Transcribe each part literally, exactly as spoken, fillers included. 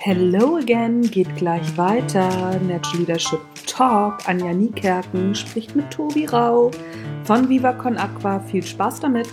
Hello again geht gleich weiter. Natural Leadership Talk. Anja Niekerken spricht mit Tobi Rau von Viva Con Aqua. Viel Spaß damit!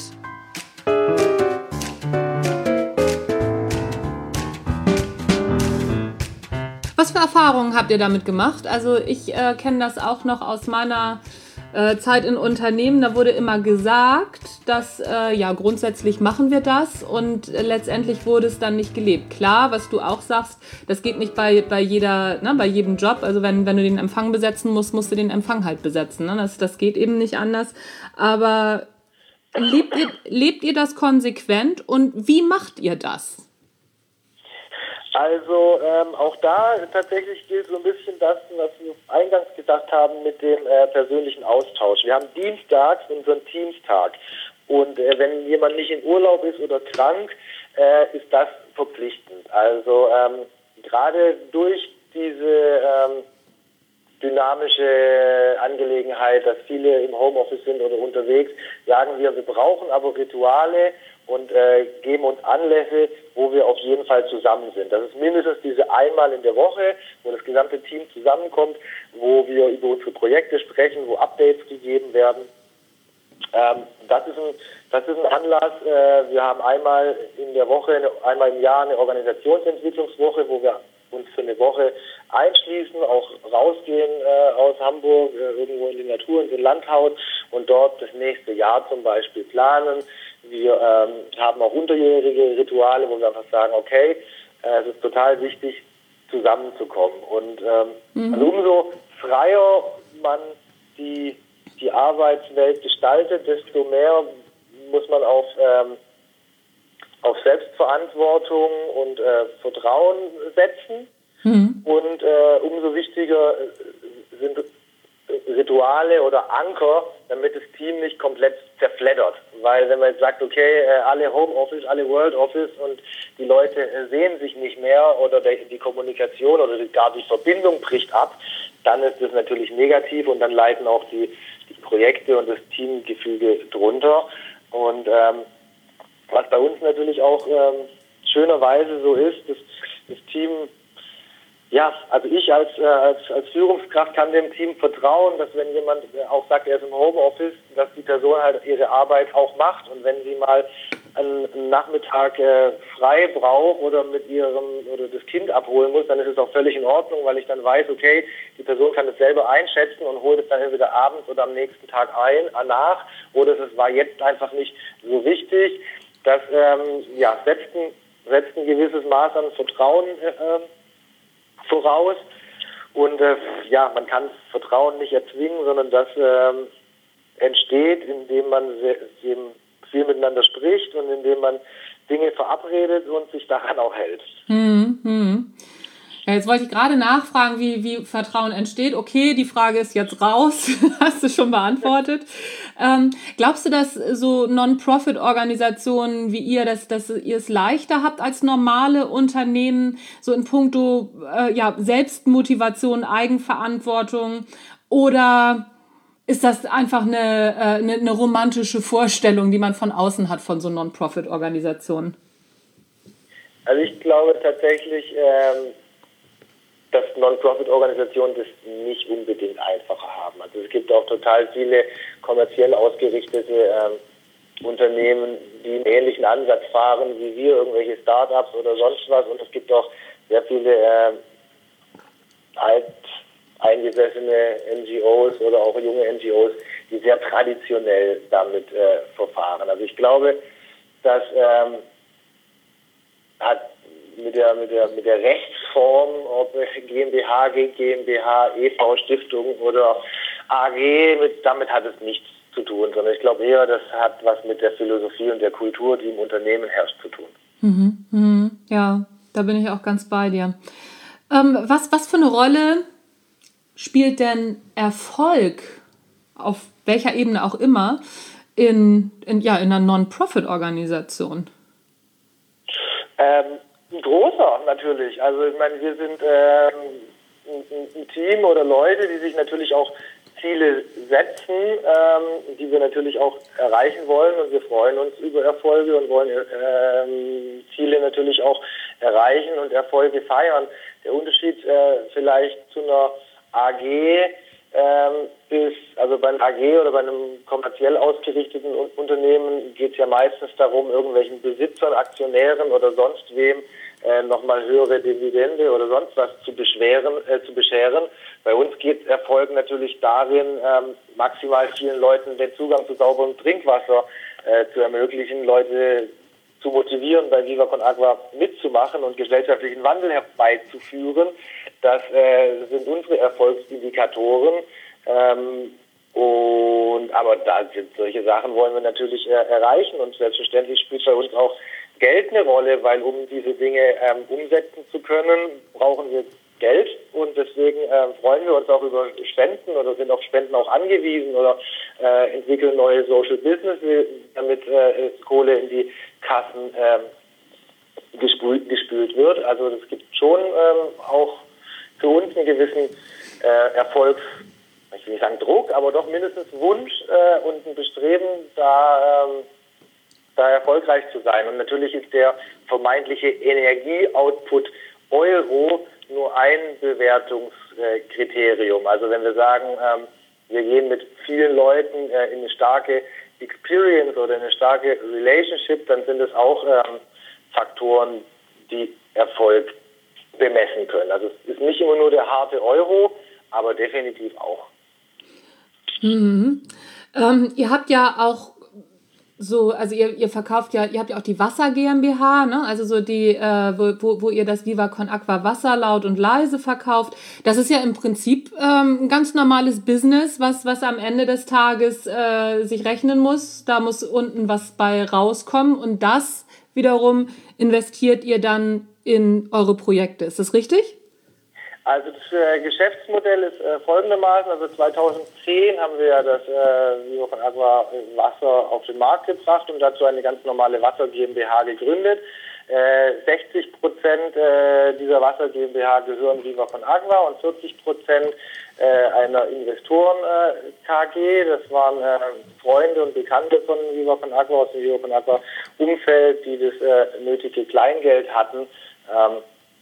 Was für Erfahrungen habt ihr damit gemacht? Also ich äh, kenne das auch noch aus meiner äh, Zeit in Unternehmen. Da wurde immer gesagt, dass äh, ja grundsätzlich machen wir das und äh, letztendlich wurde es dann nicht gelebt. Klar, was du auch sagst, das geht nicht bei, bei jeder, ne, bei jedem Job. Also wenn, wenn du den Empfang besetzen musst, musst du den Empfang halt besetzen. Ne? Das, das geht eben nicht anders. Aber lebt ihr, lebt ihr das konsequent und wie macht ihr das? Also ähm, auch da tatsächlich gilt so ein bisschen das, was wir eingangs gesagt haben mit dem äh, persönlichen Austausch. Wir haben dienstags unseren Teamstag und äh, wenn jemand nicht in Urlaub ist oder krank, äh, ist das verpflichtend. Also ähm, gerade durch diese ähm, dynamische Angelegenheit, dass viele im Homeoffice sind oder unterwegs, sagen wir, wir brauchen aber Rituale und äh, geben uns Anlässe, wo wir auf jeden Fall zusammen sind. Das ist mindestens diese einmal in der Woche, wo das gesamte Team zusammenkommt, wo wir über unsere Projekte sprechen, wo Updates gegeben werden. Ähm, das ist ein, das ist ein Anlass. Äh, wir haben einmal in der Woche, eine, einmal im Jahr eine Organisationsentwicklungswoche, wo wir uns für eine Woche einschließen, auch rausgehen äh, aus Hamburg, äh, irgendwo in die Natur, in den Landhaus und dort das nächste Jahr zum Beispiel planen. Wir ähm, haben auch unterjährige Rituale, wo wir einfach sagen, okay, äh, es ist total wichtig, zusammenzukommen. Und ähm, mhm. also umso freier man die, die Arbeitswelt gestaltet, desto mehr muss man auf, ähm, auf Selbstverantwortung und äh, Vertrauen setzen. Mhm. Und äh, umso wichtiger sind Rituale oder Anker, damit das Team nicht komplett zerfleddert. Weil wenn man jetzt sagt, okay, alle Homeoffice, alle World Office und die Leute sehen sich nicht mehr oder die Kommunikation oder gar die Verbindung bricht ab, dann ist das natürlich negativ und dann leiden auch die, die Projekte und das Teamgefüge drunter. Und ähm, was bei uns natürlich auch ähm, schönerweise so ist, dass das Team Ja, also ich als, äh, als, als Führungskraft kann dem Team vertrauen, dass wenn jemand auch sagt, er ist im Homeoffice, dass die Person halt ihre Arbeit auch macht und wenn sie mal einen, einen Nachmittag äh, frei braucht oder mit ihrem oder das Kind abholen muss, dann ist es auch völlig in Ordnung, weil ich dann weiß, okay, die Person kann es selber einschätzen und holt es dann entweder abends oder am nächsten Tag ein, äh, nach oder es war jetzt einfach nicht so wichtig. Das ähm, ja, setzt, ein, setzt ein gewisses Maß an Vertrauen äh, voraus und äh, ja, man kann Vertrauen nicht erzwingen, sondern das ähm, entsteht, indem man sehr, eben viel miteinander spricht und indem man Dinge verabredet und sich daran auch hält. Hm, hm. Ja, jetzt wollte ich gerade nachfragen, wie, wie Vertrauen entsteht. Okay, die Frage ist jetzt raus, hast du schon beantwortet. Ähm, glaubst du, dass so Non-Profit-Organisationen wie ihr, dass, dass ihr es leichter habt als normale Unternehmen, so in puncto äh, ja, Selbstmotivation, Eigenverantwortung? Oder ist das einfach eine, äh, eine, eine romantische Vorstellung, die man von außen hat von so Non-Profit-Organisationen? Also ich glaube tatsächlich, ähm, dass Non-Profit-Organisationen das nicht unbedingt einfacher haben. Also es gibt auch total viele kommerziell ausgerichtete ähm, Unternehmen, die einen ähnlichen Ansatz fahren wie wir, irgendwelche Start-ups oder sonst was. Und es gibt auch sehr viele äh, alteingesessene N G Os oder auch junge N G Os, die sehr traditionell damit äh, verfahren. Also ich glaube, dass ähm, hat mit der mit der mit der Rechtsform, ob GmbH, GmbH, E V, Stiftung oder A G, mit, damit hat es nichts zu tun, sondern ich glaube eher, das hat was mit der Philosophie und der Kultur, die im Unternehmen herrscht, zu tun. Mhm, mhm, ja, da bin ich auch ganz bei dir. Ähm, was, was für eine Rolle spielt denn Erfolg, auf welcher Ebene auch immer, in, in, ja, in einer Non-Profit-Organisation? Ähm, ein großer natürlich. Also ich meine, wir sind ähm, ein, ein Team oder Leute, die sich natürlich auch Ziele setzen, ähm, die wir natürlich auch erreichen wollen, und wir freuen uns über Erfolge und wollen ähm, Ziele natürlich auch erreichen und Erfolge feiern. Der Unterschied äh, vielleicht zu einer A G ähm, ist, also bei einer A G oder bei einem kommerziell ausgerichteten Unternehmen geht es ja meistens darum, irgendwelchen Besitzern, Aktionären oder sonst wem äh, nochmal höhere Dividende oder sonst was zu beschweren, äh, zu bescheren. Bei uns geht Erfolg natürlich darin, ähm, maximal vielen Leuten den Zugang zu sauberem Trinkwasser äh, zu ermöglichen, Leute zu motivieren, bei Viva Con Agua mitzumachen und gesellschaftlichen Wandel herbeizuführen. Das äh, sind unsere Erfolgsindikatoren. Ähm, und aber da sind solche Sachen wollen wir natürlich äh, erreichen, und selbstverständlich spielt bei uns auch Geld eine Rolle, weil um diese Dinge ähm, umsetzen zu können, brauchen wir Geld, und deswegen äh, freuen wir uns auch über Spenden oder sind auf Spenden auch angewiesen oder äh, entwickeln neue Social Business, damit äh, Kohle in die Kassen äh, gespült, gespült wird. Also es gibt schon ähm, auch für uns einen gewissen äh, Erfolgs, ich will nicht sagen Druck, aber doch mindestens Wunsch äh, und ein Bestreben, da ähm, da erfolgreich zu sein. Und natürlich ist der vermeintliche Energieoutput Euro nur ein Bewertungskriterium. Also wenn wir sagen, ähm, wir gehen mit vielen Leuten äh, in eine starke Experience oder in eine starke Relationship, dann sind es auch ähm, Faktoren, die Erfolg bemessen können. Also es ist nicht immer nur der harte Euro, aber definitiv auch. Mhm. Ähm, ihr habt ja auch so, also ihr, ihr verkauft ja, ihr habt ja auch die Wasser GmbH, ne? Also so die, äh, wo, wo, wo ihr das Viva Con Agua Wasser laut und leise verkauft. Das ist ja im Prinzip ähm, ein ganz normales Business, was, was am Ende des Tages äh, sich rechnen muss. Da muss unten was bei rauskommen, und das wiederum investiert ihr dann in eure Projekte. Ist das richtig? Also das äh, Geschäftsmodell ist äh, folgendermaßen, also zweitausendzehn haben wir ja das äh, Viva Con Agua Wasser auf den Markt gebracht und dazu eine ganz normale Wasser GmbH gegründet. Äh, sechzig Prozent äh, dieser Wasser GmbH gehören Viva Con Agua und vierzig Prozent äh, einer Investoren äh, K G. Das waren äh, Freunde und Bekannte von Viva Con Agua aus dem Viva Con Agua Umfeld, die das äh, nötige Kleingeld hatten, ähm,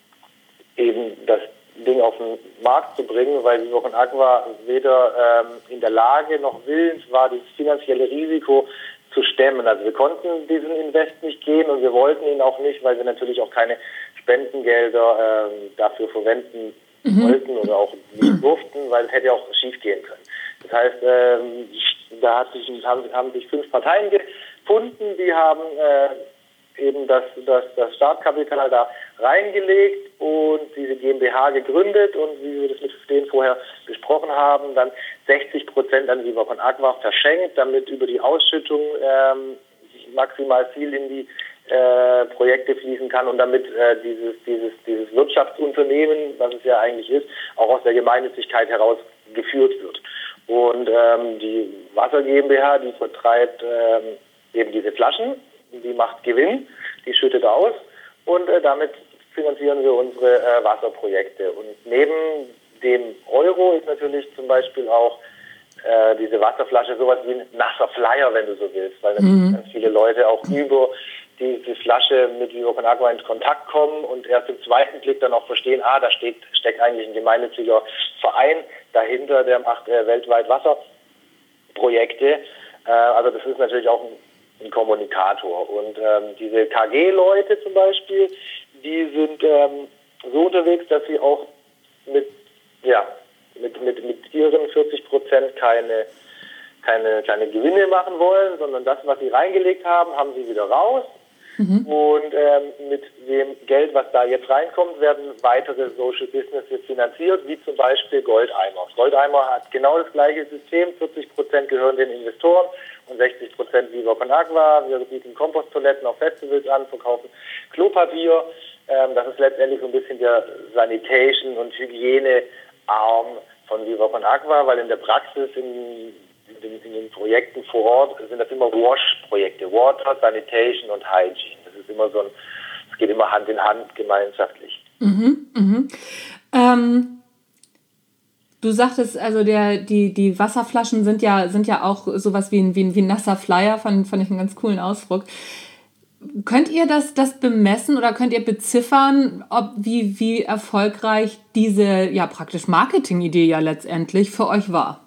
eben das Ding auf den Markt zu bringen, weil Viva Con Agua weder ähm, in der Lage noch willens war, das finanzielle Risiko zu stemmen. Also wir konnten diesen Invest nicht gehen, und wir wollten ihn auch nicht, weil wir natürlich auch keine Spendengelder ähm, dafür verwenden mhm. wollten oder auch nicht durften, weil es hätte auch schief gehen können. Das heißt, ähm, da hat sich, haben, haben sich fünf Parteien gefunden, die haben äh, eben das, das, das Startkapital da reingelegt und diese GmbH gegründet, und wie wir das mit denen vorher besprochen haben, dann sechzig Prozent an Viva Con Agua verschenkt, damit über die Ausschüttung ähm, maximal viel in die äh, Projekte fließen kann und damit äh, dieses, dieses, dieses Wirtschaftsunternehmen, was es ja eigentlich ist, auch aus der Gemeinnützigkeit heraus geführt wird. Und ähm, die Wasser GmbH, die vertreibt ähm, eben diese Flaschen, die macht Gewinn, die schüttet aus, und äh, damit finanzieren wir unsere äh, Wasserprojekte. Und neben dem Euro ist natürlich zum Beispiel auch äh, diese Wasserflasche sowas wie ein nasser Flyer, wenn du so willst, weil mhm. ganz viele Leute auch über diese Flasche mit Viva Con Agua in Kontakt kommen und erst im zweiten Blick dann auch verstehen, ah, da steht, steckt eigentlich ein gemeinnütziger Verein dahinter, der macht äh, weltweit Wasserprojekte. Äh, also das ist natürlich auch ein ein Kommunikator. Und ähm, diese K G-Leute zum Beispiel, die sind ähm, so unterwegs, dass sie auch mit, ja, mit, mit, mit ihren vierzig Prozent keine, keine, keine Gewinne machen wollen, sondern das, was sie reingelegt haben, haben sie wieder raus. Mhm. Und ähm, mit dem Geld, was da jetzt reinkommt, werden weitere Social Businesses finanziert, wie zum Beispiel Goldeimer. Goldeimer hat genau das gleiche System, vierzig Prozent gehören den Investoren und sechzig Prozent Viva Con Agua. Wir bieten Komposttoiletten auf Festivals an, verkaufen Klopapier. Ähm, das ist letztendlich so ein bisschen der Sanitation- und Hygienearm von Viva Con Agua, weil in der Praxis, in, in, den, in den Projekten vor Ort sind das immer Wash-Projekte, Water, Sanitation und Hygiene. Das ist immer so ein, es geht immer Hand in Hand gemeinschaftlich. Mhm, mhm. Ähm Du sagtest, also der, die, die Wasserflaschen sind ja, sind ja auch sowas wie ein, wie ein, wie ein nasser Flyer, fand, fand ich einen ganz coolen Ausdruck. Könnt ihr das, das bemessen oder könnt ihr beziffern, ob wie, wie erfolgreich diese ja praktisch Marketingidee ja letztendlich für euch war?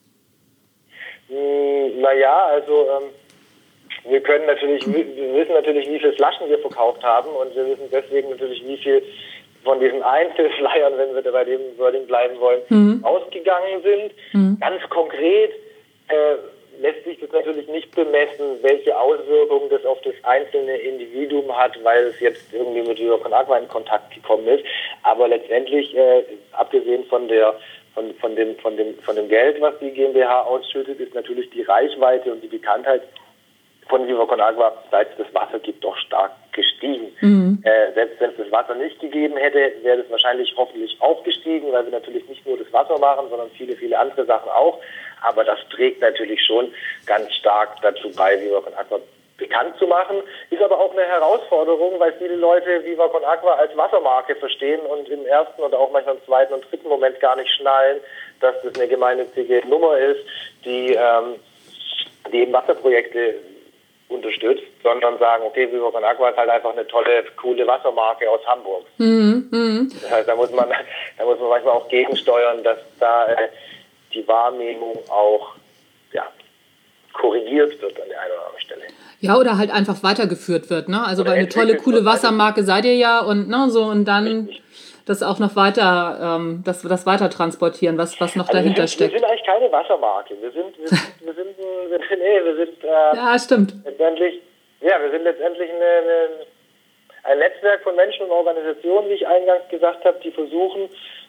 Naja, also ähm, wir können natürlich, wir wissen natürlich, wie viele Flaschen wir verkauft haben und wir wissen deswegen natürlich, wie viel von diesen Einzelflyern, wenn wir bei dem Wording bleiben wollen, mhm. ausgegangen sind. Mhm. Ganz konkret äh, lässt sich das natürlich nicht bemessen, welche Auswirkungen das auf das einzelne Individuum hat, weil es jetzt irgendwie mit Viva Con Agua in Kontakt gekommen ist. Aber letztendlich, äh, abgesehen von der von, von dem von dem von dem Geld, was die GmbH ausschüttet, ist natürlich die Reichweite und die Bekanntheit von Viva Con Agua, seit es das Wasser gibt, doch stark gestiegen. Mhm. Äh, selbst wenn es das Wasser nicht gegeben hätte, wäre es wahrscheinlich hoffentlich auch gestiegen, weil wir natürlich nicht nur das Wasser machen, sondern viele, viele andere Sachen auch. Aber das trägt natürlich schon ganz stark dazu bei, Viva Con Agua bekannt zu machen. Ist aber auch eine Herausforderung, weil viele Leute Viva Con Agua als Wassermarke verstehen und im ersten oder auch manchmal im zweiten und dritten Moment gar nicht schnallen, dass das eine gemeinnützige Nummer ist, die, ähm, die eben Wasserprojekte unterstützt, sondern sagen, okay, Viva Con Agua ist halt einfach eine tolle, coole Wassermarke aus Hamburg. Mhm, mh. Das heißt, da muss man, da muss man manchmal auch gegensteuern, dass da äh, die Wahrnehmung auch ja, korrigiert wird an der einen oder anderen Stelle. Ja, oder halt einfach weitergeführt wird, ne? Also weil eine tolle, coole Wassermarke seid ihr ja und ne, so und dann richtig. Das auch noch weiter, ähm, das, das weiter transportieren, was, was noch also dahinter wir sind, steckt. Wir sind eigentlich keine Wassermarke. Wir sind, wir sind, wir sind, wir sind, nee, wir sind äh, ja, stimmt. letztendlich, ja, wir sind letztendlich eine, eine, ein Netzwerk von Menschen und Organisationen, wie ich eingangs gesagt habe, die versuchen,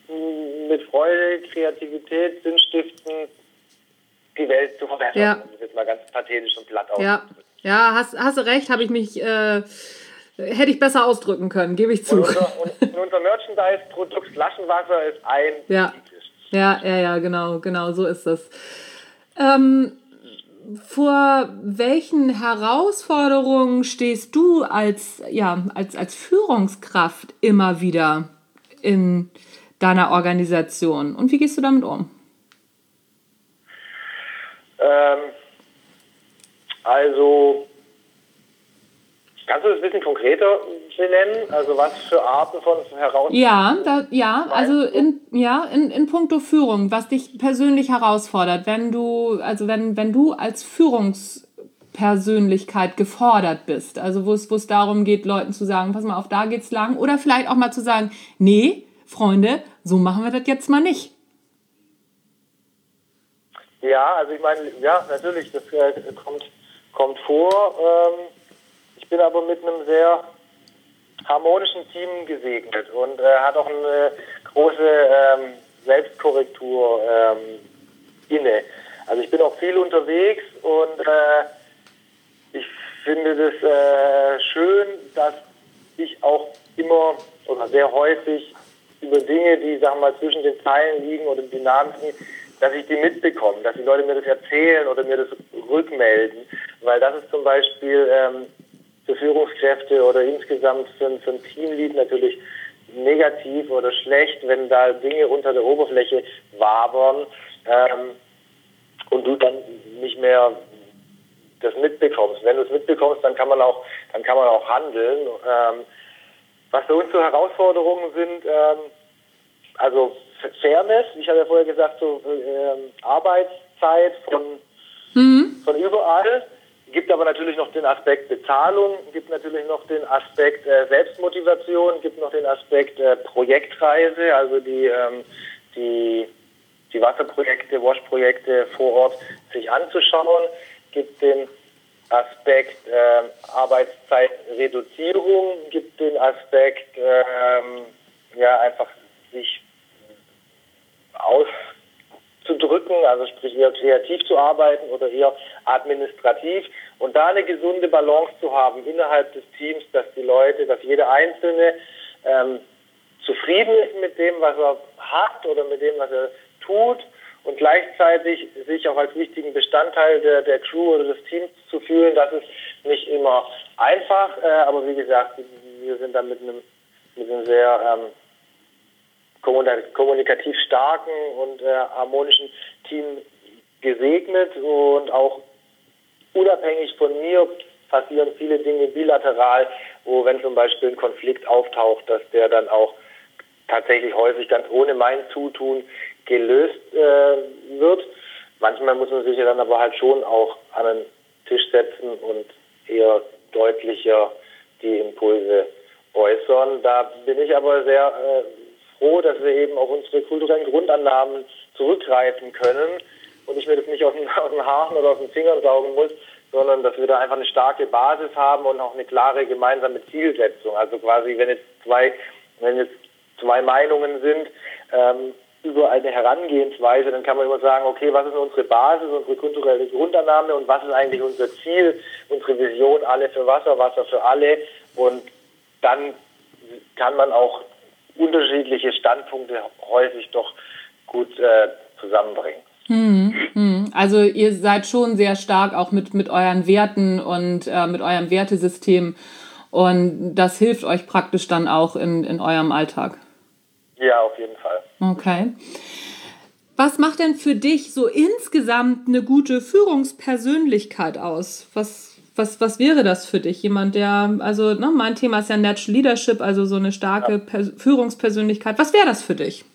mit Freude, Kreativität, Sinnstiften die Welt zu verbessern. Ja. Das ist jetzt mal ganz pathetisch und platt aus. Ja, ja hast, hast du recht, habe ich mich, äh, hätte ich besser ausdrücken können, gebe ich zu. Und unser, und unser Merchandise-Produkt Flaschenwasser ist ein ja. ja, ja, ja, genau, genau, so ist es. Ähm, vor welchen Herausforderungen stehst du als, ja, als, als Führungskraft immer wieder in deiner Organisation und wie gehst du damit um? Ähm, also, kannst du das ein bisschen konkreter benennen? Also was für Arten von Herausforderungen? Ja, da, ja, also in, ja, in, in puncto Führung, was dich persönlich herausfordert, wenn du, also wenn, wenn du als Führungspersönlichkeit gefordert bist, also wo es, wo es darum geht, Leuten zu sagen, pass mal auf, da geht's lang, oder vielleicht auch mal zu sagen, nee, Freunde, so machen wir das jetzt mal nicht. Ja, also ich meine, ja, natürlich, das äh, kommt, kommt vor. Ähm, ich bin aber mit einem sehr harmonischen Team gesegnet und äh, hat auch eine große ähm, Selbstkorrektur ähm, inne. Also ich bin auch viel unterwegs und äh, ich finde das äh, schön, dass ich auch immer oder sehr häufig über Dinge, die, sagen wir mal, zwischen den Zeilen liegen oder Dynamiken, dass ich die mitbekomme, dass die Leute mir das erzählen oder mir das rückmelden, weil das ist zum Beispiel ähm, für Führungskräfte oder insgesamt für, für ein Teamlead natürlich negativ oder schlecht, wenn da Dinge unter der Oberfläche wabern ähm, und du dann nicht mehr das mitbekommst. Wenn du es mitbekommst, dann kann man auch, dann kann man auch handeln. Ähm, was für uns so Herausforderungen sind, ähm, also Fairness, ich habe ja vorher gesagt, so ähm, Arbeitszeit von, mhm. von überall, gibt aber natürlich noch den Aspekt Bezahlung, gibt natürlich noch den Aspekt äh, Selbstmotivation, gibt noch den Aspekt äh, Projektreise, also die, ähm, die, die Wasserprojekte, Wash-Projekte vor Ort sich anzuschauen, gibt den Aspekt äh, Arbeitszeitreduzierung, gibt den Aspekt ähm, ja einfach sich auszudrücken, also sprich eher kreativ zu arbeiten oder eher administrativ und da eine gesunde Balance zu haben innerhalb des Teams, dass die Leute, dass jeder Einzelne ähm, zufrieden ist mit dem, was er hat oder mit dem, was er tut und gleichzeitig sich auch als wichtigen Bestandteil der, der Crew oder des Teams zu fühlen. Das ist nicht immer einfach, äh, aber wie gesagt, wir sind da mit einem, mit einem sehr ähm, kommunikativ starken und äh, harmonischen Team gesegnet und auch unabhängig von mir passieren viele Dinge bilateral, wo wenn zum Beispiel ein Konflikt auftaucht, dass der dann auch tatsächlich häufig ganz ohne mein Zutun gelöst äh, wird. Manchmal muss man sich ja dann aber halt schon auch an den Tisch setzen und eher deutlicher die Impulse äußern. Da bin ich aber sehr äh, froh, dass wir eben auf unsere kulturellen Grundannahmen zurückgreifen können und ich mir das nicht aus den, aus den Haaren oder aus den Fingern saugen muss, sondern dass wir da einfach eine starke Basis haben und auch eine klare gemeinsame Zielsetzung. Also quasi, wenn jetzt zwei, wenn jetzt zwei Meinungen sind ähm, über eine Herangehensweise, dann kann man immer sagen, okay, was ist unsere Basis, unsere kulturelle Grundannahme und was ist eigentlich unser Ziel, unsere Vision, alle für Wasser, Wasser für alle. Und dann kann man auch unterschiedliche Standpunkte häufig doch gut äh, zusammenbringen. Hm, hm. Also ihr seid schon sehr stark auch mit, mit euren Werten und äh, mit eurem Wertesystem und das hilft euch praktisch dann auch in, in eurem Alltag. Ja, auf jeden Fall. Okay. Was macht denn für dich so insgesamt eine gute Führungspersönlichkeit aus? Was, was, was wäre das für dich? Jemand, der, also ne, mein Thema ist ja Natural Leadership, also so eine starke ja. Pers- Führungspersönlichkeit. Was wäre das für dich?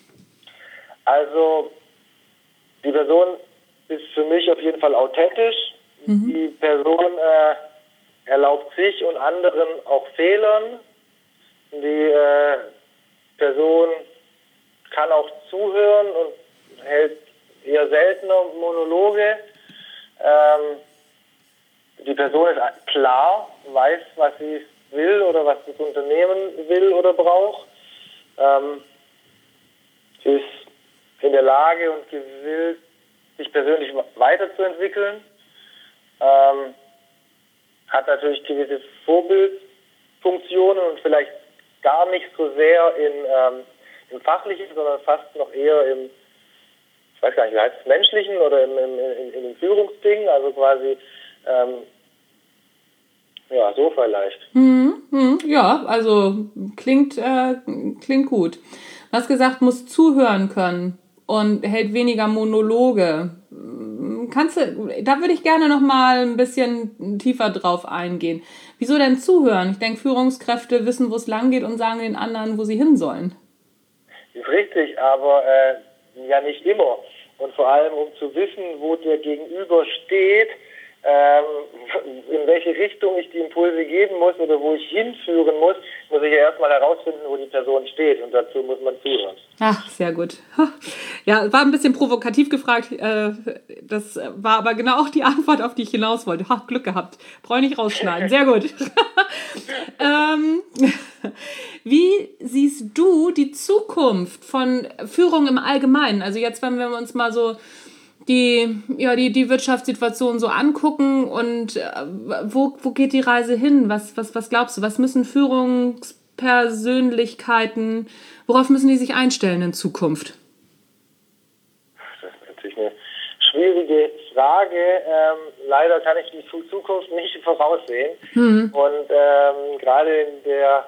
Also die Person ist für mich auf jeden Fall authentisch. Mhm. Die Person äh, erlaubt sich und anderen auch Fehlern. Die äh, Person kann auch zuhören und hält eher seltener Monologe. Ähm, die Person ist klar, weiß, was sie will oder was das Unternehmen will oder braucht. Ähm, sie ist in der Lage und gewillt, sich persönlich weiterzuentwickeln. Ähm, hat natürlich gewisse Vorbildfunktionen und vielleicht gar nicht so sehr in, ähm, im Fachlichen, sondern fast noch eher im, ich weiß gar nicht, wie heißt es, Menschlichen oder im, im, im, im Führungsding, also quasi, ähm, ja, so vielleicht. Hm, hm, ja, also klingt, äh, klingt gut. Du hast gesagt, muss zuhören können und hält weniger Monologe. Kannst du, da würde ich gerne noch mal ein bisschen tiefer drauf eingehen. Wieso denn zuhören? Ich denke, Führungskräfte wissen, wo es lang geht und sagen den anderen, wo sie hin sollen. Ist richtig, aber äh, ja nicht immer. Und vor allem, um zu wissen, wo der Gegenüber steht, ähm, in welche Richtung ich die Impulse geben muss oder wo ich hinführen muss, muss ich ja erstmal herausfinden, wo die Person steht. Und dazu muss man zuhören. Ach, sehr gut. Ja, war ein bisschen provokativ gefragt. Das war aber genau auch die Antwort, auf die ich hinaus wollte. Ha, Glück gehabt. Brauche ich nicht rausschneiden. Sehr gut. ähm, wie siehst du die Zukunft von Führung im Allgemeinen? Also jetzt, wenn wir uns mal so die, ja, die, die Wirtschaftssituation so angucken und äh, wo, wo geht die Reise hin? Was, was, was glaubst du? Was müssen Führungspersönlichkeiten, worauf müssen die sich einstellen in Zukunft? Das ist natürlich eine schwierige Frage. Ähm, leider kann ich die Zukunft nicht voraussehen. Hm. Und ähm, gerade in der,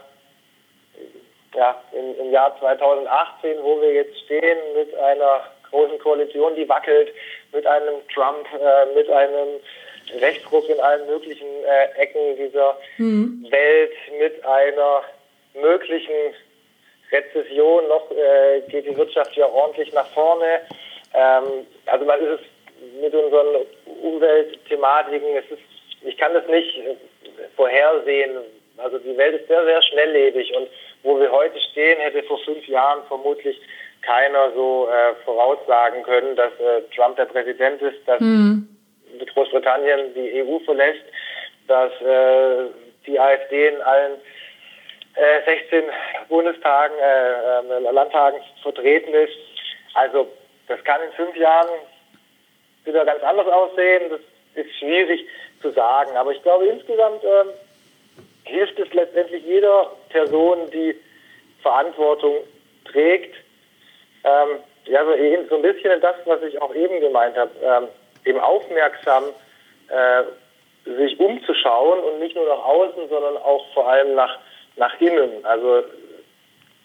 ja, im, im Jahr zweitausendachtzehn, wo wir jetzt stehen, mit einer großen Koalition, die wackelt, mit einem Trump, äh, mit einem Rechtsruck in allen möglichen äh, Ecken dieser hm. Welt, mit einer möglichen Rezession, noch äh, geht die Wirtschaft ja ordentlich nach vorne. Ähm, also man ist es mit unseren Umweltthematiken, es ist, ich kann das nicht äh, vorhersehen. Also die Welt ist sehr, sehr schnelllebig und wo wir heute stehen, hätte vor fünf Jahren vermutlich keiner so äh, voraussagen können, dass äh, Trump der Präsident ist, dass hm. Großbritannien die E U verlässt, dass äh, die AfD in allen äh, sechzehn Bundestagen, äh, äh, Landtagen vertreten ist. Also das kann in fünf Jahren wieder ganz anders aussehen. Das ist schwierig zu sagen. Aber ich glaube, insgesamt äh, hilft es letztendlich jeder Person, die Verantwortung trägt, ähm, ja, so, so ein bisschen das, was ich auch eben gemeint habe, ähm, eben aufmerksam äh, sich umzuschauen und nicht nur nach außen, sondern auch vor allem nach, nach innen. Also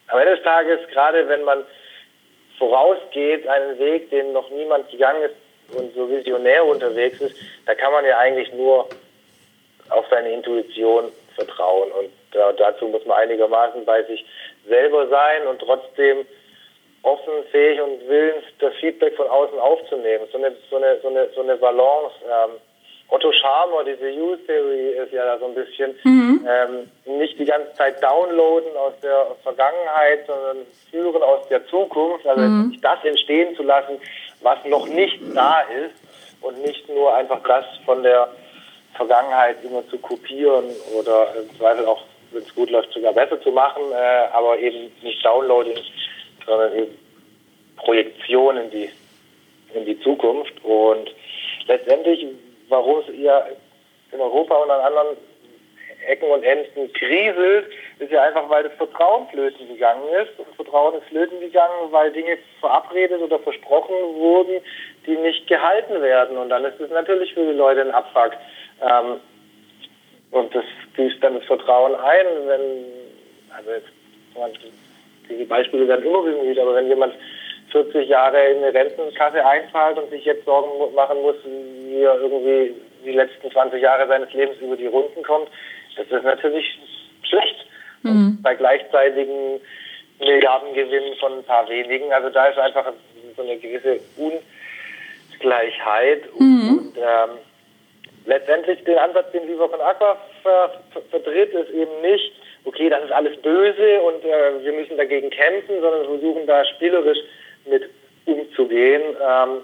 am Ende des Tages, gerade wenn man vorausgeht, einen Weg, den noch niemand gegangen ist und so visionär unterwegs ist, da kann man ja eigentlich nur auf seine Intuition vertrauen. Und äh, dazu muss man einigermaßen bei sich selber sein und trotzdem offen, fähig und willens, das Feedback von außen aufzunehmen. So eine, so eine, so eine, so eine Balance. Ähm, Otto Scharmer, diese U-Theory ist ja da so ein bisschen, mhm. ähm, nicht die ganze Zeit downloaden aus der Vergangenheit, sondern führen aus der Zukunft, also mhm. das entstehen zu lassen, was noch nicht da ist und nicht nur einfach das von der Vergangenheit immer zu kopieren oder im Zweifel auch, wenn es gut läuft, sogar besser zu machen, äh, aber eben nicht Downloading, sondern eben Projektion in die, in die Zukunft. Und letztendlich, warum es ja in Europa und an anderen Ecken und Enden kriselt, ist ja einfach, weil das Vertrauen flöten gegangen ist. Und Vertrauen ist flöten gegangen, weil Dinge verabredet oder versprochen wurden, die nicht gehalten werden. Und dann ist es natürlich für die Leute ein Abfuck. Ähm, und das büßt dann das Vertrauen ein, wenn, also jetzt, die Beispiele werden immer bemüht, aber wenn jemand vierzig Jahre in eine Rentenkasse einzahlt und sich jetzt Sorgen machen muss, wie er irgendwie die letzten zwanzig Jahre seines Lebens über die Runden kommt, das ist natürlich schlecht. Mhm. Bei gleichzeitigen Milliardengewinnen von ein paar wenigen, also da ist einfach so eine gewisse Ungleichheit. Mhm. Und ähm, letztendlich den Ansatz, den Viva Con Aqua ver- ver- vertritt, ist eben nicht, okay, das ist alles böse und äh, wir müssen dagegen kämpfen, sondern versuchen da spielerisch mit umzugehen, ähm,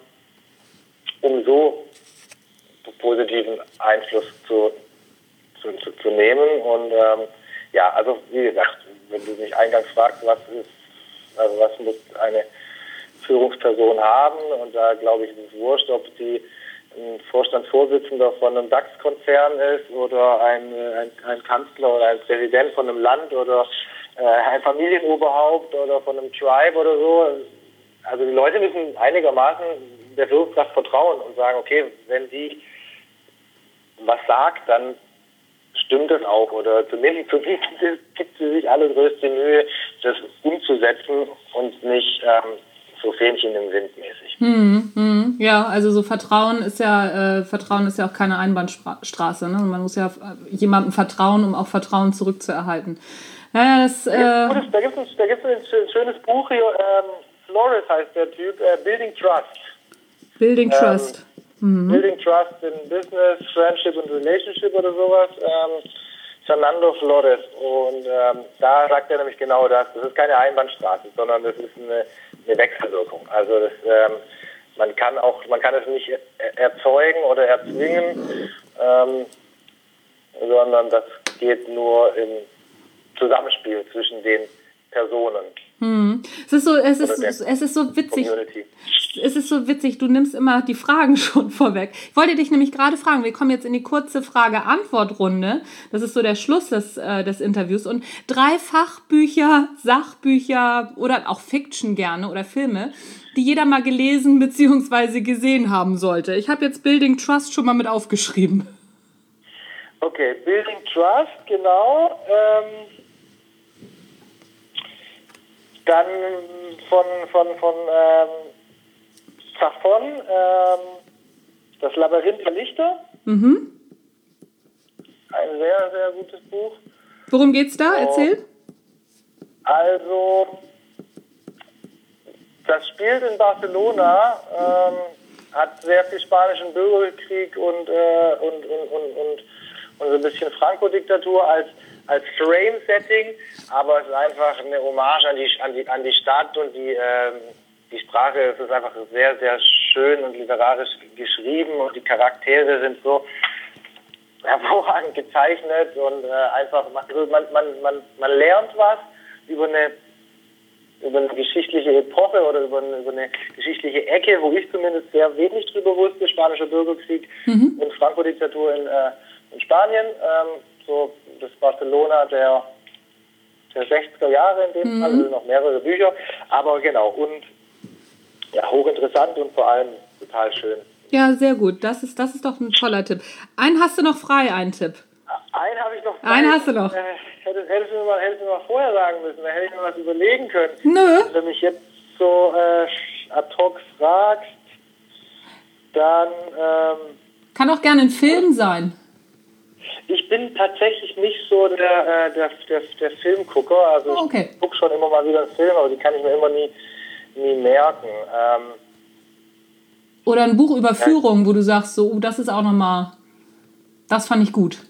um so positiven Einfluss zu, zu, zu, zu nehmen. Und ähm, ja, also wie gesagt, wenn du mich eingangs fragst, was ist, also was muss eine Führungsperson haben, und da glaube ich, ist es wurscht, ob die ein Vorstandsvorsitzender von einem DAX-Konzern ist oder ein, ein, ein Kanzler oder ein Präsident von einem Land oder äh, ein Familienoberhaupt oder von einem Tribe oder so. Also die Leute müssen einigermaßen der Führungskraft vertrauen und sagen, okay, wenn die was sagt, dann stimmt das auch. Oder zumindest, zumindest gibt sie sich allergrößte Mühe, das umzusetzen und nicht ähm, so Fähnchen im Wind mäßig. Hm, hm, ja, also so Vertrauen ist ja äh, Vertrauen ist ja auch keine Einbahnstraße. Ne? Man muss ja jemandem vertrauen, um auch Vertrauen zurückzuerhalten. Ja, das, äh da gibt es da gibt's ein schönes Buch hier, ähm, Flores heißt der Typ, äh, Building Trust. Building ähm, Trust. Mhm. Building Trust in Business, Friendship und Relationship oder sowas. Ähm, Fernando Flores. Und ähm, da sagt er nämlich genau das. Das ist keine Einbahnstraße, sondern das ist eine, eine Wechselwirkung. Also das, ähm, man kann auch, man kann es nicht erzeugen oder erzwingen, ähm, sondern das geht nur im Zusammenspiel zwischen den Personen. Hm. Es ist so, es ist, es ist so witzig. Community. Es ist so witzig, du nimmst immer die Fragen schon vorweg. Ich wollte dich nämlich gerade fragen, wir kommen jetzt in die kurze Frage-Antwort-Runde. Das ist so der Schluss des, äh, des Interviews. Und drei Fachbücher, Sachbücher oder auch Fiction gerne oder Filme, die jeder mal gelesen bzw. gesehen haben sollte. Ich habe jetzt Building Trust schon mal mit aufgeschrieben. Okay, Building Trust, genau. Ähm Dann von, von, von ähm, Zafon, ähm, das Labyrinth der Lichter. Mhm. Ein sehr, sehr gutes Buch. Worum geht's da? So, erzähl. Also, das spielt in Barcelona, ähm, hat sehr viel spanischen Bürgerkrieg und, äh, und, und, und, und, und so ein bisschen Franco-Diktatur als als Frame-Setting, aber es ist einfach eine Hommage an die, an die, an die Stadt und die, ähm, die Sprache. Es ist einfach sehr, sehr schön und literarisch geschrieben und die Charaktere sind so hervorragend gezeichnet und äh, einfach, man, man, man, man lernt was über eine, über eine geschichtliche Epoche oder über eine, über eine geschichtliche Ecke, wo ich zumindest sehr wenig drüber wusste, spanischer Bürgerkrieg mhm. und Franco-Diktatur in, äh, in Spanien, ähm, so das Barcelona der, der sechziger Jahre in dem mhm. Fall, also noch mehrere Bücher, aber genau, und ja, hochinteressant und vor allem total schön. Ja, sehr gut, das ist, das ist doch ein toller Tipp. Einen hast du noch frei, einen Tipp. Einen habe ich noch. Einen hast du noch. Äh, hättest, hättest, du mir mal, hättest du mir mal vorher sagen müssen, da hätte ich mir was überlegen können. Nö. Wenn du mich jetzt so äh, ad hoc fragst, dann... Ähm, Kann auch gerne ein Film sein. Ich bin tatsächlich nicht so der, äh, der, der, der Filmgucker. Also oh, okay. Ich gucke schon immer mal wieder einen Film, aber die kann ich mir immer nie, nie merken. Ähm, Oder ein Buch über Führung, wo du sagst, so, das ist auch nochmal, das fand ich gut.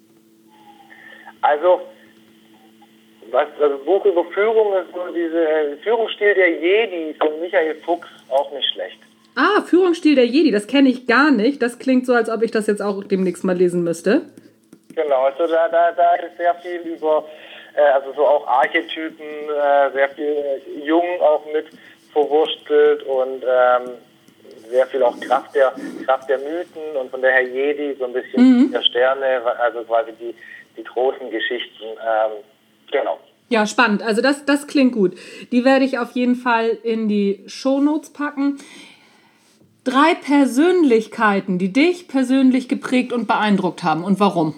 Also, was, also Buch über Führung ist so diese äh, Führungsstil der Jedi von Michael Fuchs, auch nicht schlecht. Ah, Führungsstil der Jedi, das kenne ich gar nicht. Das klingt so, als ob ich das jetzt auch demnächst mal lesen müsste. Genau, also da, da, da ist sehr viel über, äh, also so auch Archetypen, äh, sehr viel äh, Jung auch mit verwurstelt und ähm, sehr viel auch Kraft der, Kraft der Mythen und von daher Jedi, so ein bisschen mhm. der Sterne, also quasi die, die großen Geschichten, ähm, genau. Ja, spannend. Also das, das klingt gut. Die werde ich auf jeden Fall in die Shownotes packen. Drei Persönlichkeiten, die dich persönlich geprägt und beeindruckt haben und warum?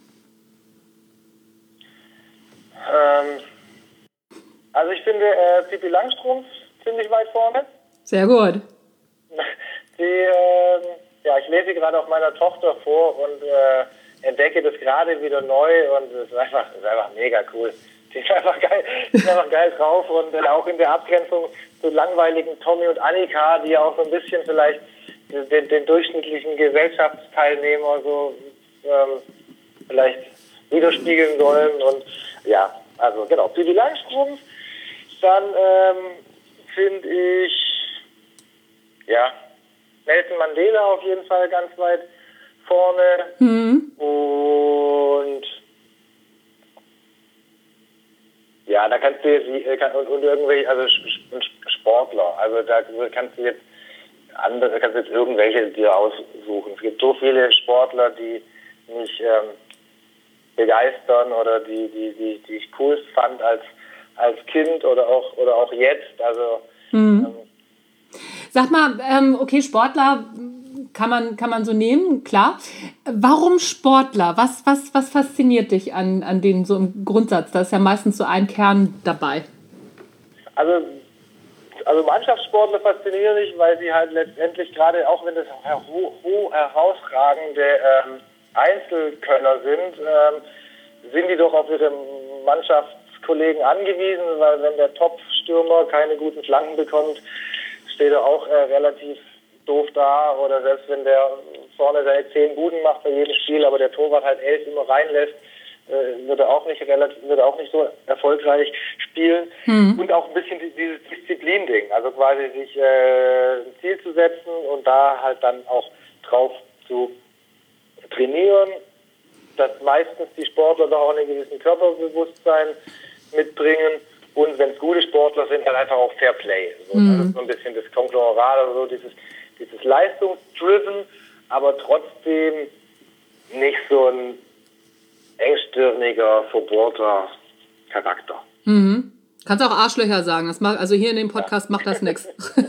Ähm, also ich finde äh, Pippi Langstrumpf ziemlich weit vorne. Sehr gut. Die, äh, ja, ich lese gerade auch meiner Tochter vor und äh, entdecke das gerade wieder neu und es ist einfach, ist einfach mega cool. Die ist einfach geil, die ist einfach geil drauf und äh, auch in der Abgrenzung zu langweiligen Tommy und Annika, die ja auch so ein bisschen vielleicht den, den durchschnittlichen Gesellschaftsteilnehmer so ähm, vielleicht widerspiegeln sollen und ja, also genau, Pippi Langstrumpf. Dann ähm, finde ich, ja, Nelson Mandela auf jeden Fall ganz weit vorne. Mhm. Und ja, da kannst du jetzt, kann, und, und irgendwelche, also Sportler, also da kannst du jetzt andere, kannst du jetzt irgendwelche dir aussuchen. Es gibt so viele Sportler, die mich ähm, begeistern oder die, die, die, die ich cool fand als, als Kind oder auch, oder auch jetzt. Also, mhm. ähm, Sag mal, ähm, okay, Sportler kann man, kann man so nehmen, klar. Warum Sportler? Was, was, was fasziniert dich an, an denen so im Grundsatz? Da ist ja meistens so ein Kern dabei. Also, also Mannschaftssportler faszinieren mich, weil sie halt letztendlich gerade, auch wenn das ho- ho- herausragende ähm, Einzelkönner sind, ähm, sind die doch auf ihre Mannschaftskollegen angewiesen, weil wenn der Top-Stürmer keine guten Flanken bekommt, steht er auch äh, relativ doof da, oder selbst wenn der vorne seine zehn Buden macht bei jedem Spiel, aber der Torwart halt elf immer reinlässt, äh, wird er auch nicht relativ, wird er auch nicht so erfolgreich spielen. Mhm. Und auch ein bisschen dieses Disziplin-Ding, also quasi sich äh, ein Ziel zu setzen und da halt dann auch drauf zu trainieren, dass meistens die Sportler doch auch einen gewissen Körperbewusstsein mitbringen. Und wenn es gute Sportler sind, dann einfach auch Fair Play. So, mm. Das ist so ein bisschen das Konglomerat, also so dieses, dieses Leistungsdriven, aber trotzdem nicht so ein engstirniger, verbohrter Charakter. Mhm. Kannst auch Arschlöcher sagen. Das macht, also hier in dem Podcast ja. macht das nichts.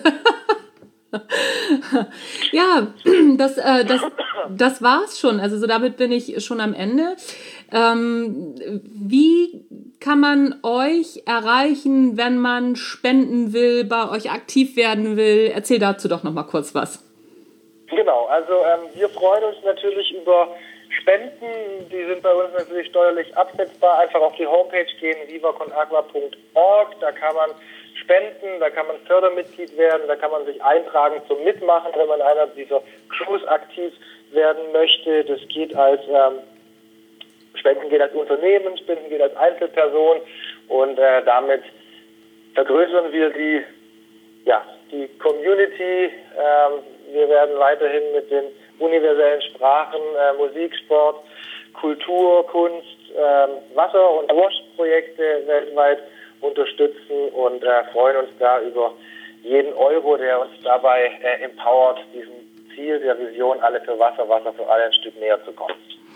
Ja, das, äh, das, das war's schon. Also so damit bin ich schon am Ende. Ähm, wie kann man euch erreichen, wenn man spenden will, bei euch aktiv werden will? Erzähl dazu doch noch mal kurz was. Genau, also ähm, wir freuen uns natürlich über Spenden. Die sind bei uns natürlich steuerlich absetzbar. Einfach auf die Homepage gehen, viva con agua punkt org. Da kann man spenden, da kann man Fördermitglied werden, da kann man sich eintragen zum Mitmachen, wenn man einer dieser Crews aktiv werden möchte. Das geht als ähm, Spenden geht als Unternehmen, Spenden geht als Einzelperson und äh, damit vergrößern wir die, ja, die Community. Ähm, wir werden weiterhin mit den universellen Sprachen, äh, Musik, Sport, Kultur, Kunst, ähm, Wasser- und Wash-Projekte weltweit unterstützen und äh, freuen uns da über jeden Euro, der uns dabei äh, empowert, diesem Ziel der Vision, alle für Wasser, Wasser für alle ein Stück näher zu kommen.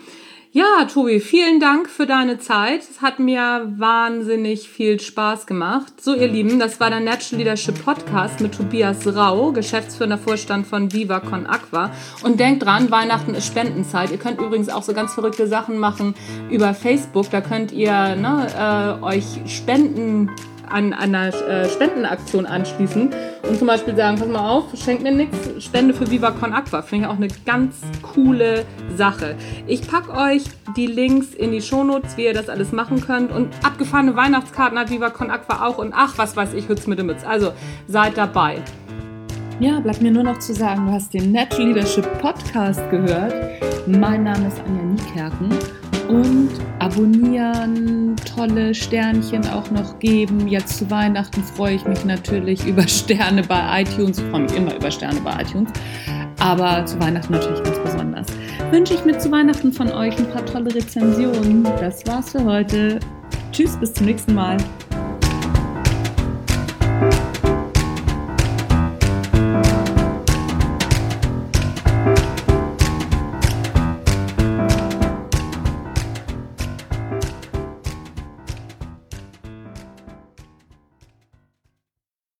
Ja, Tobi, vielen Dank für deine Zeit. Es hat mir wahnsinnig viel Spaß gemacht. So, ihr Lieben, das war der Natural Leadership Podcast mit Tobias Rau, geschäftsführender Vorstand von Viva Con Aqua. Und denkt dran, Weihnachten ist Spendenzeit. Ihr könnt übrigens auch so ganz verrückte Sachen machen über Facebook. Da könnt ihr ne, äh, euch Spenden an einer äh, Spendenaktion anschließen und zum Beispiel sagen, pass mal auf, schenkt mir nichts, Spende für Viva Con Aqua. Finde ich auch eine ganz coole Sache. Ich packe euch die Links in die Shownotes, wie ihr das alles machen könnt, und abgefahrene Weihnachtskarten hat Viva Con Aqua auch und ach, was weiß ich, Hütz mit dem Mütz. Also seid dabei. Ja, bleibt mir nur noch zu sagen, du hast den Natural Leadership Podcast gehört. Mein Name ist Anja Niekerken. Und abonnieren, tolle Sternchen auch noch geben. Jetzt zu Weihnachten freue ich mich natürlich über Sterne bei iTunes. Ich freue mich immer über Sterne bei iTunes. Aber zu Weihnachten natürlich ganz besonders. Wünsche ich mir zu Weihnachten von euch ein paar tolle Rezensionen. Das war's für heute. Tschüss, bis zum nächsten Mal.